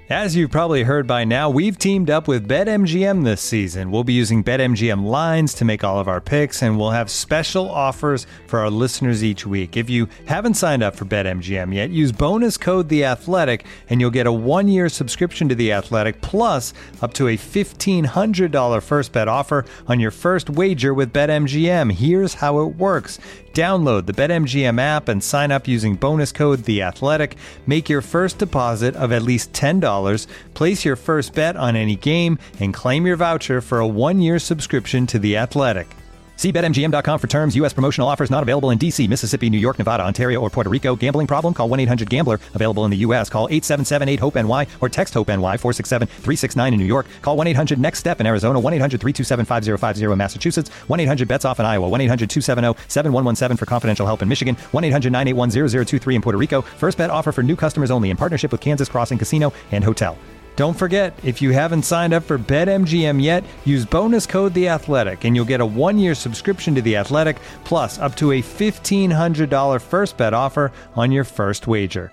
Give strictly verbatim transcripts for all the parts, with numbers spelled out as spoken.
As you've probably heard by now, we've teamed up with BetMGM this season. We'll be using BetMGM lines to make all of our picks, and we'll have special offers for our listeners each week. If you haven't signed up for BetMGM yet, use bonus code The Athletic, and you'll get a one-year subscription to The Athletic, plus up to a fifteen hundred dollars first bet offer on your first wager with BetMGM. Here's how it works. Download the BetMGM app and sign up using bonus code The Athletic. Make your first deposit of at least ten dollars. Place your first bet on any game and claim your voucher for a one-year subscription to The Athletic. See Bet M G M dot com for terms. U S promotional offers not available in D C, Mississippi, New York, Nevada, Ontario, or Puerto Rico. Gambling problem? Call one eight hundred gambler. Available in the U S. Call eight seven seven eight hope N Y or text HOPE-NY four six seven three six nine in New York. Call one eight hundred next step in Arizona. one eight hundred three two seven five zero five zero in Massachusetts. one eight hundred bets off in Iowa. one eight hundred two seven zero seven one one seven for confidential help in Michigan. one eight hundred nine eight one zero zero two three in Puerto Rico. First bet offer for new customers only in partnership with Kansas Crossing Casino and Hotel. Don't forget, if you haven't signed up for BetMGM yet, use bonus code The Athletic, and you'll get a one-year subscription to The Athletic, plus up to a fifteen hundred dollars first bet offer on your first wager.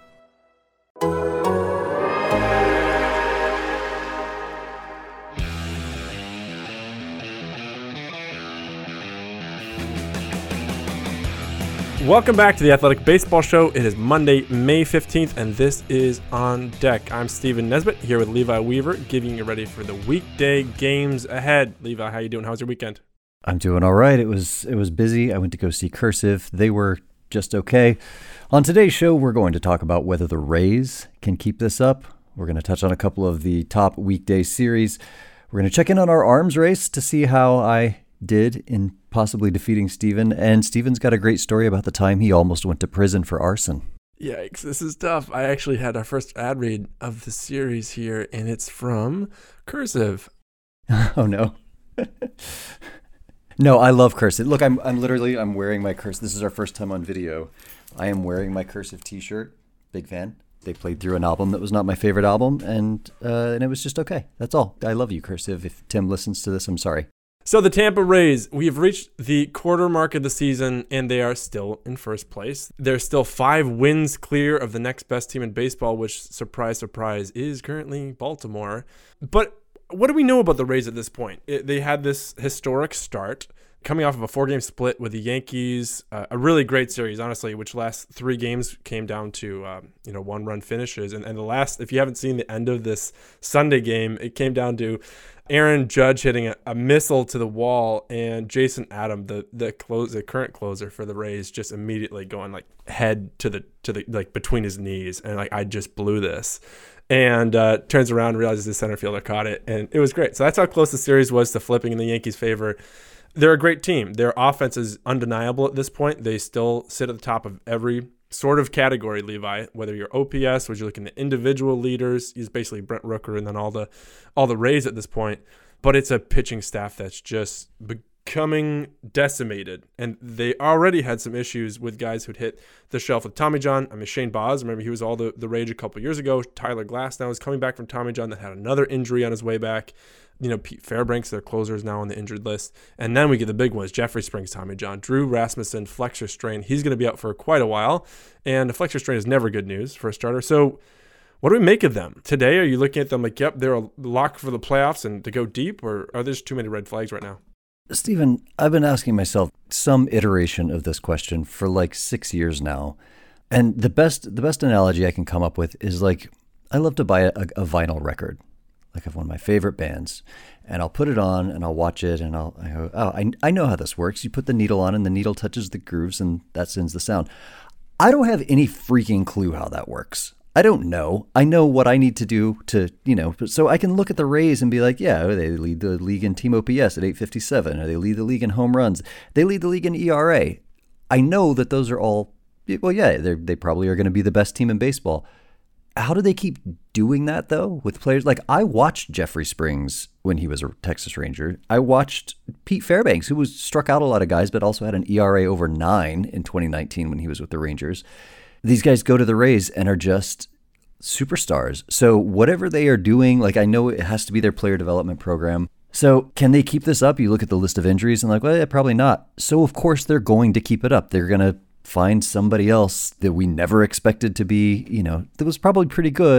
Welcome back to the Athletic Baseball Show. It is Monday, May fifteenth, and this is On Deck. I'm Stephen Nesbitt here with Levi Weaver, getting you ready for the weekday games ahead. Levi, how you doing? How was your weekend? I'm doing all right. It was it was busy. I went to go see Cursive. They were just okay. On today's show, we're going to talk about whether the Rays can keep this up. We're going to touch on a couple of the top weekday series. We're going to check in on our arms race to see how I did in possibly defeating Steven. And Steven's got a great story about the time he almost went to prison for arson. Yikes, this is tough. I actually had our first ad read of the series here, and it's from Cursive. Oh, no. No, I love Cursive. Look, I'm I'm literally, I'm wearing my Cursive. This is our first time on video. I am wearing my Cursive t-shirt. Big fan. They played through an album that was not my favorite album, and uh, and it was just okay. That's all. I love you, Cursive. If Tim listens to this, I'm sorry. So the Tampa Rays, we have reached the quarter mark of the season, and they are still in first place. They're still five wins clear of the next best team in baseball, which, surprise, surprise, is currently Baltimore. But what do we know about the Rays at this point? It, they had this historic start, coming off of a four-game split with the Yankees, uh, a really great series, honestly, which last three games came down to um, you know one-run finishes. And, and the last, if you haven't seen the end of this Sunday game, it came down to Aaron Judge hitting a, a missile to the wall, and Jason Adam, the the close, the current closer for the Rays, just immediately going like head to the to the like between his knees, and like I just blew this, and uh, turns around, realizes the center fielder caught it, and it was great. So that's how close the series was to flipping in the Yankees' favor. They're a great team. Their offense is undeniable at this point. They still sit at the top of every sort of category, Levi, whether you're O P S, whether you're looking at individual leaders, he's basically Brent Rooker and then all the all the Rays at this point. But it's a pitching staff that's just becoming decimated. And they already had some issues with guys who'd hit the shelf with Tommy John. I mean, Shane Baz, remember he was all the, the rage a couple years ago. Tyler Glass now is coming back from Tommy John that had another injury on his way back. You know, Pete Fairbanks, their closer, is now on the injured list. And then we get the big ones, Jeffrey Springs, Tommy John, Drew Rasmussen, flexor strain. He's going to be out for quite a while. And a flexor strain is never good news for a starter. So what do we make of them? Today, are you looking at them like, yep, they're a lock for the playoffs and to go deep? Or are there just too many red flags right now? Stephen, I've been asking myself some iteration of this question for like six years now. And the best the best analogy I can come up with is like, I love to buy a, a vinyl record. Like of one of my favorite bands, and I'll put it on and I'll watch it and I'll I go, oh, I, I know how this works. You put the needle on and the needle touches the grooves and that sends the sound. I don't have any freaking clue how that works. I don't know. I know what I need to do to, you know, so I can look at the Rays and be like, yeah, they lead the league in team O P S at eight fifty-seven, or they lead the league in home runs. They lead the league in E R A. I know that those are all, well, yeah, they they probably are going to be the best team in baseball. How do they keep doing that, though, with players? Like, I watched Jeffrey Springs when he was a Texas Ranger. I watched Pete Fairbanks, who was struck out a lot of guys, but also had an E R A over nine in twenty nineteen when he was with the Rangers. These guys go to the Rays and are just superstars. So whatever they are doing, like, I know it has to be their player development program. So can they keep this up? You look at the list of injuries and like, well, yeah, probably not. So, of course, they're going to keep it up. They're going to find somebody else that we never expected to be, you know, that was probably pretty good,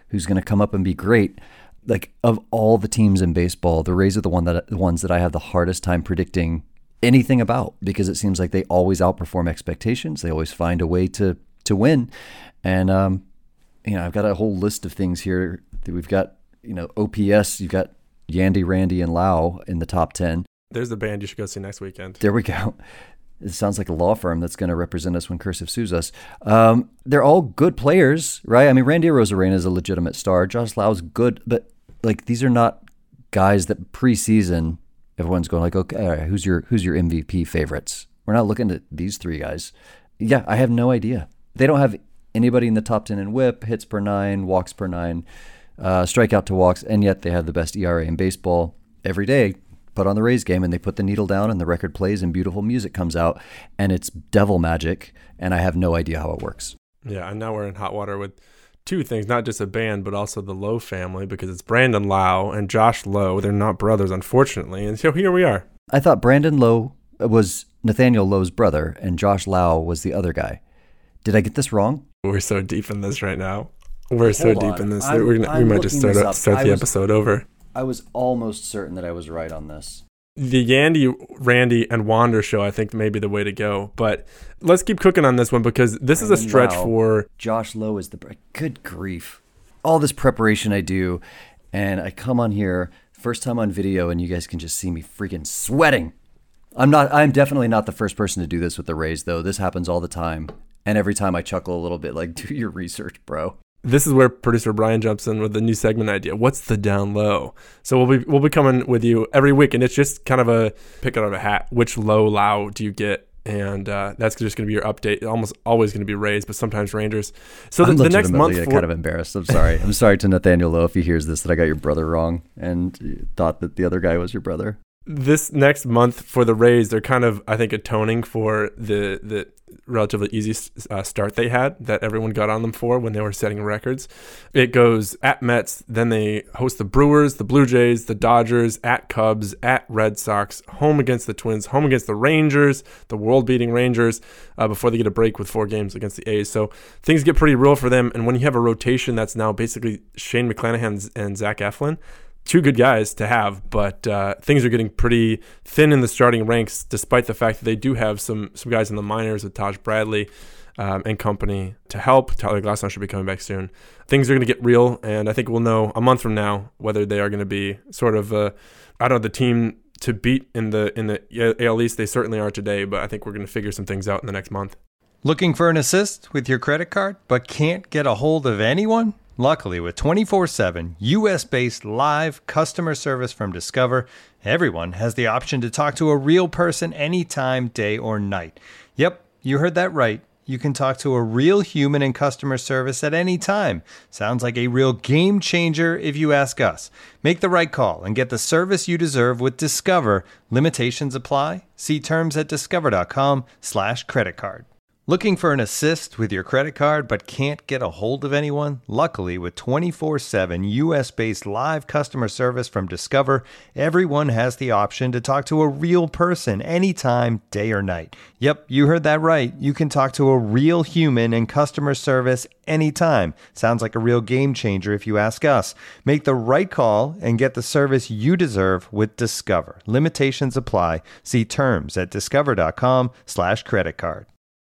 who's going to come up and be great. Like, of all the teams in baseball, the Rays are the one that the ones that I have the hardest time predicting anything about, because it seems like they always outperform expectations. They always find a way to to win. And um, you know, I've got a whole list of things here. We've got, you know, O P S. You've got Yandy, Randy, and Lau in the top ten. There's the band you should go see next weekend. There we go. It sounds like a law firm that's going to represent us when Cursive sues us. Um, they're all good players, right? I mean, Randy Arozarena is a legitimate star. Josh Lau's good, but like, these are not guys that preseason everyone's going like, okay, all right, who's your who's your M V P favorites? We're not looking at these three guys. Yeah, I have no idea. They don't have anybody in the top ten in whip, hits per nine, walks per nine, uh, strikeout to walks, and yet they have the best E R A in baseball. Every day, put on the Rays game and they put the needle down and the record plays and beautiful music comes out and it's devil magic, and I have no idea how it works. Yeah, and now we're in hot water with two things, not just a band, but also the Lowe family, because it's Brandon Lowe and Josh Lowe. They're not brothers, unfortunately, and so here we are. I thought Brandon Lowe was Nathaniel Lowe's brother and Josh Lau was the other guy. Did I get this wrong? We're so deep in this right now. We're so Hold deep on. in this. I'm, We're gonna, we might just start, up, start the was, episode over. I was almost certain that I was right on this. The Yandy, Randy, and Wander show, I think, may be the way to go. But let's keep cooking on this one, because this Brandon is a stretch Lau. for... Josh Lowe is the... Good grief. All this preparation I do, and I come on here, first time on video, and you guys can just see me freaking sweating. I'm not. I'm definitely not the first person to do this with the Rays, though. This happens all the time. And every time I chuckle a little bit, like, do your research, bro. This is where producer Brian jumps in with the new segment idea. What's the down low? So we'll be we'll be coming with you every week, and it's just kind of a pick out of a hat. Which low Lau do you get? And uh, that's just going to be your update. Almost always going to be Rays, but sometimes Rangers. So the, I'm the next month, legitimately for, kind of embarrassed. I'm sorry. I'm sorry to Nathaniel Lowe if he hears this that I got your brother wrong and thought that the other guy was your brother. This next month for the Rays, they're kind of, I think, atoning for the the relatively easy uh, start they had that everyone got on them for when they were setting records. It goes at Mets, then they host the Brewers, the Blue Jays, the Dodgers, at Cubs, at Red Sox, home against the Twins, home against the Rangers, the world-beating Rangers, uh, before they get a break with four games against the A's. So things get pretty real for them, and when you have a rotation that's now basically Shane McClanahan and Zach Eflin, two good guys to have, but uh, things are getting pretty thin in the starting ranks, despite the fact that they do have some some guys in the minors with Taj Bradley um, and company to help. Tyler Glasnow should be coming back soon. Things are going to get real, and I think we'll know a month from now whether they are going to be sort of, uh, I don't know, the team to beat in the in the A L East. They certainly are today, but I think we're going to figure some things out in the next month. Looking for an assist with your credit card, but can't get a hold of anyone? Luckily, with twenty-four seven U S-based live customer service from Discover, everyone has the option to talk to a real person anytime, day or night. Yep, you heard that right. You can talk to a real human in customer service at any time. Sounds like a real game changer if you ask us. Make the right call and get the service you deserve with Discover. Limitations apply. See terms at discover.com slash credit card. Looking for an assist with your credit card but can't get a hold of anyone? Luckily, with twenty-four seven U S-based live customer service from Discover, everyone has the option to talk to a real person anytime, day or night. Yep, you heard that right. You can talk to a real human in customer service anytime. Sounds like a real game changer if you ask us. Make the right call and get the service you deserve with Discover. Limitations apply. See terms at discover.com slash credit card.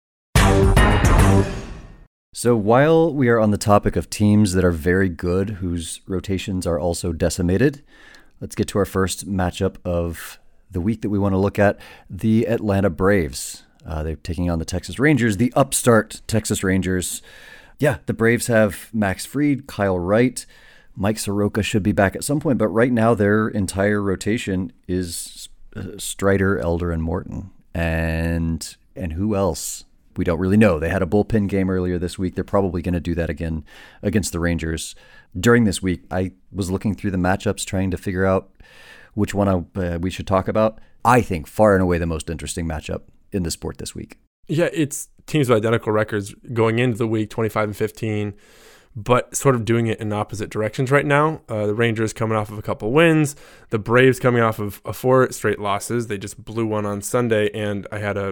So while we are on the topic of teams that are very good, whose rotations are also decimated, let's get to our first matchup of the week that we want to look at, the Atlanta Braves. Uh, they're taking on the Texas Rangers, the upstart Texas Rangers. Yeah, the Braves have Max Fried, Kyle Wright, Mike Soroka should be back at some point, but right now their entire rotation is uh, Strider, Elder, and Morton. And and who else? We don't really know. They had a bullpen game earlier this week. They're probably going to do that again against the Rangers. During this week, I was looking through the matchups, trying to figure out which one I, uh, we should talk about. I think far and away the most interesting matchup in the sport this week. Yeah, it's teams with identical records going into the week, twenty-five and fifteen, but sort of doing it in opposite directions right now. Uh, the Rangers coming off of a couple wins, the Braves coming off of uh, four straight losses. They just blew one on Sunday, and I had a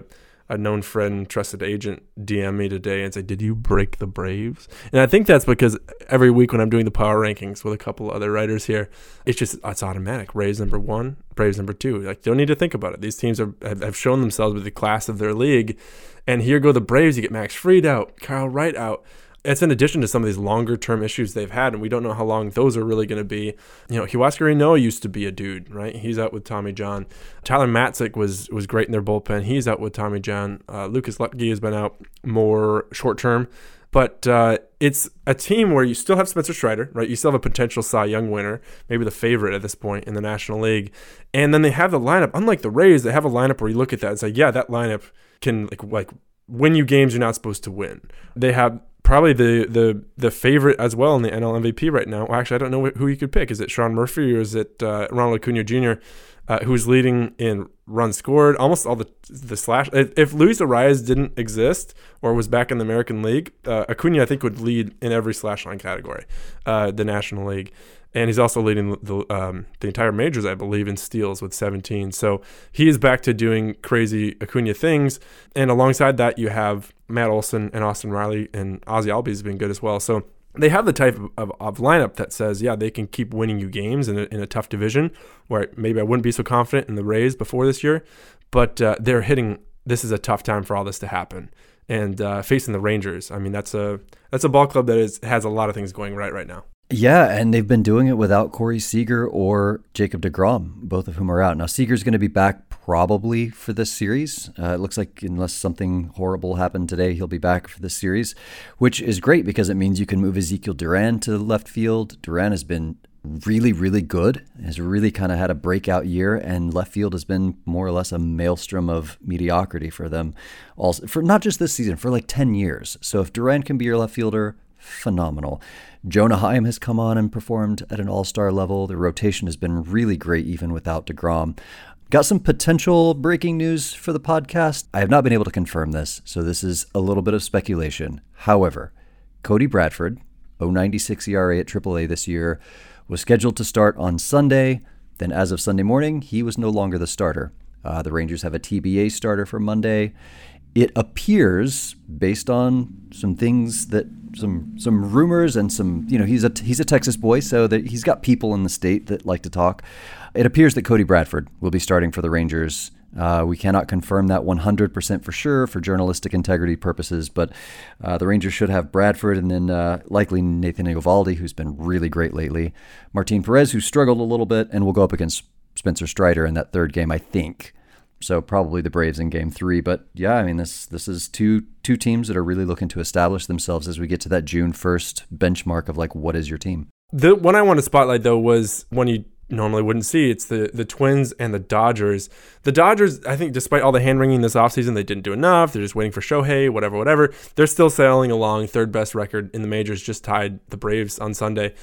a known friend, trusted agent D M me today and say, did you break the Braves? And I think that's because every week when I'm doing the power rankings with a couple other writers here, it's just, it's automatic. Rays number one, Braves number two. Like, you don't need to think about it. These teams are, have shown themselves with the class of their league. And here go the Braves. You get Max Fried out, Kyle Wright out. It's in addition to some of these longer term issues they've had, and we don't know how long those are really going to be. You know, Huascar Ynoa used to be a dude, right? He's out with Tommy John. Tyler Matzik was was great in their bullpen. He's out with Tommy John. Uh, Lucas Luetge has been out more short term. But uh, it's a team where you still have Spencer Strider, right? You still have a potential Cy Young winner, maybe the favorite at this point in the National League. And then they have the lineup. Unlike the Rays, they have a lineup where you look at that and say, yeah, that lineup can like like win you games you're not supposed to win. They have probably the the the favorite as well in the N L M V P right now. Well, actually, I don't know who you could pick. Is it Sean Murphy or is it uh, Ronald Acuna Junior, uh, who's leading in runs scored? Almost all the the slash. If Luis Arias didn't exist or was back in the American League, uh, Acuna I think would lead in every slash line category, uh, the National League. And he's also leading the um, the entire majors, I believe, in steals with seventeen. So he is back to doing crazy Acuna things. And alongside that, you have Matt Olson and Austin Riley, and Ozzie Albies has been good as well. So they have the type of, of, of lineup that says, yeah, they can keep winning you games in a, in a tough division where maybe I wouldn't be so confident in the Rays before this year. But uh, they're hitting, this is a tough time for all this to happen. And uh, facing the Rangers, I mean, that's a that's a ball club that is has a lot of things going right right now. Yeah, and they've been doing it without Corey Seager or Jacob deGrom, both of whom are out. Now, Seager's going to be back probably for this series. Uh, it looks like unless something horrible happened today, he'll be back for this series, which is great because it means you can move Ezekiel Duran to left field. Duran has been really, really good, has really kind of had a breakout year, and left field has been more or less a maelstrom of mediocrity for them, also, for not just this season, for like ten years. So if Duran can be your left fielder, phenomenal. Jonah Heim has come on and performed at an all-star level. The rotation has been really great even without DeGrom. Got some potential breaking news for the podcast. I have not been able to confirm this, so this is a little bit of speculation. However, Cody Bradford, oh point nine six E R A at triple A this year, was scheduled to start on Sunday. Then as of Sunday morning, he was no longer the starter. Uh, the Rangers have a T B A starter for Monday. It appears, based on some things that some some rumors and some, you know, he's a he's a Texas boy, so that he's got people in the state that like to talk. It appears that Cody Bradford will be starting for the Rangers. Uh, we cannot confirm that one hundred percent for sure for journalistic integrity purposes, but uh, the Rangers should have Bradford and then uh, likely Nathan Eovaldi, who's been really great lately. Martin Perez, who struggled a little bit, and will go up against Spencer Strider in that third game, I think. So probably the Braves in game three. But yeah, I mean, this this is two two teams that are really looking to establish themselves as we get to that June first benchmark of like, what is your team? The one I want to spotlight, though, was one you normally wouldn't see. It's the, the Twins and the Dodgers. The Dodgers, I think, despite all the hand-wringing this offseason, they didn't do enough. They're just waiting for Shohei, whatever, whatever. They're still sailing along. Third best record in the majors, just tied the Braves on Sunday.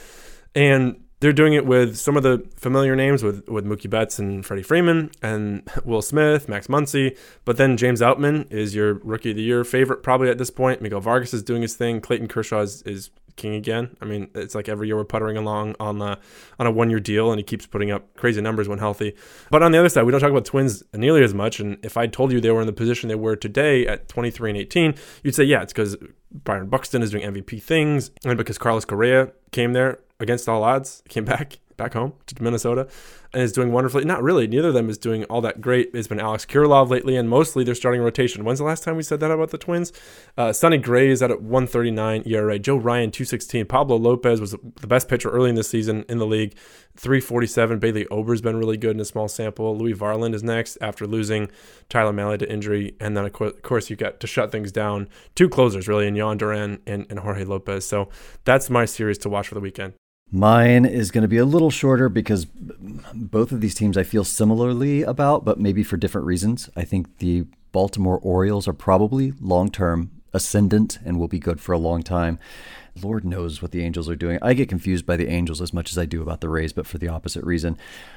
And they're doing it with some of the familiar names with, with Mookie Betts and Freddie Freeman and Will Smith, Max Muncy. But then James Outman is your Rookie of the Year favorite probably at this point. Miguel Vargas is doing his thing. Clayton Kershaw is, is king again. I mean, it's like every year we're puttering along on the, on a one-year deal, and he keeps putting up crazy numbers when healthy. But on the other side, we don't talk about Twins nearly as much. And if I told you they were in the position they were today at twenty-three and eighteen, you'd say, yeah, it's because Byron Buxton is doing M V P things, and because Carlos Correa came there against all odds, came back back home to Minnesota and is doing wonderfully. Not really. Neither of them is doing all that great. It's been Alex Kirilloff lately, and mostly they're starting rotation. When's the last time we said that about the Twins? Uh, Sonny Gray is at one thirty-nine E R A. Joe Ryan, two sixteen. Pablo Lopez was the best pitcher early in the season in the league, three forty-seven. Bailey Ober's been really good in a small sample. Louis Varland is next after losing Tyler Mahle to injury. And then, of course, you got to shut things down. Two closers, really, in Yon Duran and, and Jorge Lopez. So that's my series to watch for the weekend. Mine is going to be a little shorter because both of these teams I feel similarly about, but maybe for different reasons. I think the Baltimore Orioles are probably long-term ascendant and will be good for a long time. Lord knows what the Angels are doing. I get confused by the Angels as much as I do about the Rays, but for the opposite reason.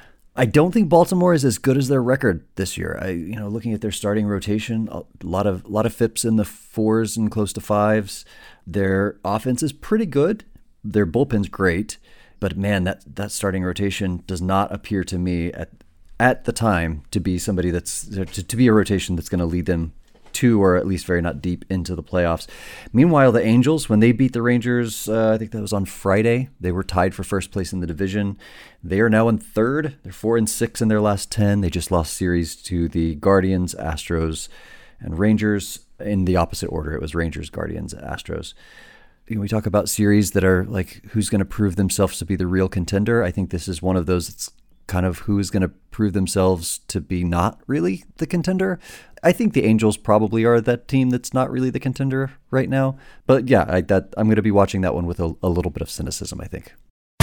I don't think Baltimore is as good as their record this year. I, you know, looking at their starting rotation, a lot of a lot of F I Ps in the fours and close to fives. Their offense is pretty good. Their bullpen's great, but man, that, that starting rotation does not appear to me at at the time to be somebody that's to, to be a rotation that's going to lead them to or at least very not deep into the playoffs. Meanwhile, the Angels, when they beat the Rangers, uh, I think that was on Friday, they were tied for first place in the division. They are now in third. They're four and six in their last ten. They just lost series to the Guardians, Astros, and Rangers. In the opposite order, it was Rangers, Guardians, Astros. You know, we talk about series that are like who's going to prove themselves to be the real contender. I think this is one of those that's kind of who's going to prove themselves to be not really the contender. I think the Angels probably are that team that's not really the contender right now. But yeah, I, that, I'm going to be watching that one with a, a little bit of cynicism, I think.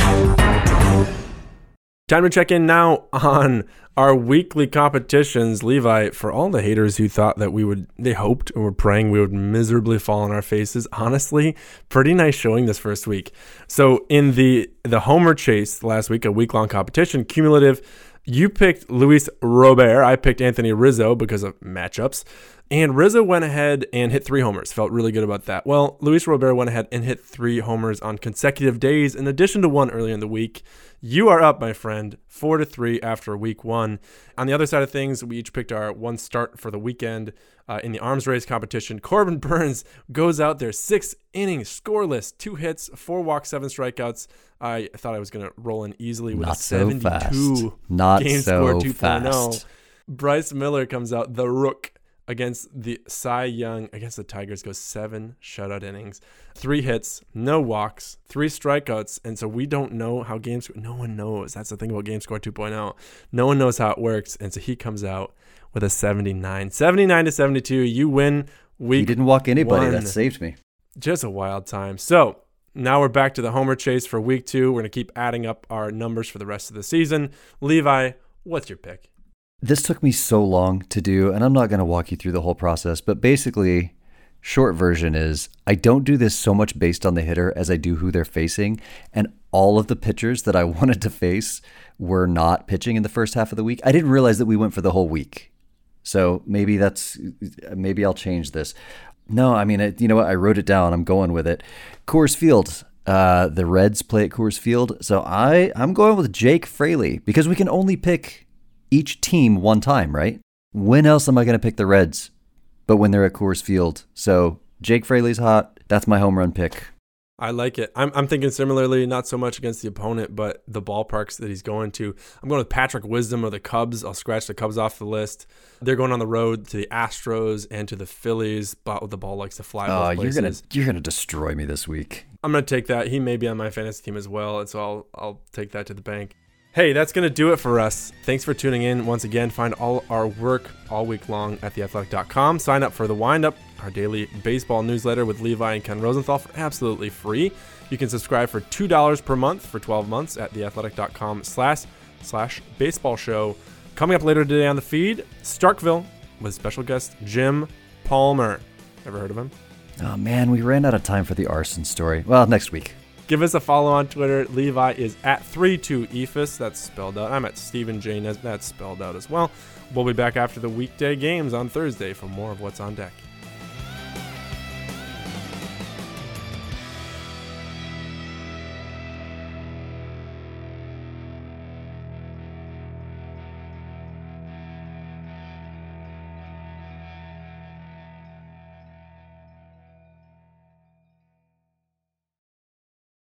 Time to check in now on our weekly competitions. Levi, for all the haters who thought that we would, they hoped or were praying we would miserably fall on our faces, honestly, pretty nice showing this first week. So in the the Homer Chase last week, a week-long competition, cumulative, you picked Luis Robert. I picked Anthony Rizzo because of matchups. And Rizzo went ahead and hit three homers. Felt really good about that. Well, Luis Robert went ahead and hit three homers on consecutive days, in addition to one earlier in the week. You are up, my friend, four to three after week one. On the other side of things, we each picked our one start for the weekend uh, in the arms race competition. Corbin Burnes goes out there, six innings, scoreless, two hits, four walks, seven strikeouts. I thought I was going to roll in easily with Not a seventy-two so Not game so score two point oh. fast. Bryce Miller comes out, the rook, against the Cy Young, against the Tigers, goes seven shutout innings, three hits, no walks, three strikeouts. And so we don't know how games, no one knows. That's the thing about Game Score two point oh. No one knows how it works. And so he comes out with a seventy-nine. seventy-nine to seventy-two. You win week He didn't walk anybody. one. That saved me. Just a wild time. So now we're back to the Homer Chase for week two. We're going to keep adding up our numbers for the rest of the season. Levi, what's your pick? This took me so long to do, and I'm not going to walk you through the whole process, but basically, short version is I don't do this so much based on the hitter as I do who they're facing, and all of the pitchers that I wanted to face were not pitching in the first half of the week. I didn't realize that we went for the whole week. So maybe that's, maybe I'll change this. No, I mean, it, you know what? I wrote it down. I'm going with it. Coors Field. Uh, the Reds play at Coors Field. So I, I'm going with Jake Fraley because we can only pick each team one time, right? When else am I going to pick the Reds but when they're at Coors Field? So Jake Fraley's hot. That's my home run pick. I like it. I'm I'm thinking similarly, not so much against the opponent, but the ballparks that he's going to. I'm going with Patrick Wisdom of the Cubs. I'll scratch the Cubs off the list. They're going on the road to the Astros and to the Phillies, but the ball likes to fly both Oh, places. you're gonna you're gonna destroy me this week. I'm going to take that. He may be on my fantasy team as well, and so I'll I'll take that to the bank. Hey, that's going to do it for us. Thanks for tuning in once again. Find all our work all week long at the athletic dot com. Sign up for The Windup, our daily baseball newsletter with Levi and Ken Rosenthal, for absolutely free. You can subscribe for two dollars per month for twelve months at the athletic dot com slash slash baseball show. Coming up later today on the feed, Starkville with special guest Jim Palmer. Ever heard of him? Oh man, we ran out of time for the arson story. Well, next week. Give us a follow on Twitter. Levi is at three two E F U S. That's spelled out. I'm at Stephen J. That's spelled out as well. We'll be back after the weekday games on Thursday for more of What's on Deck.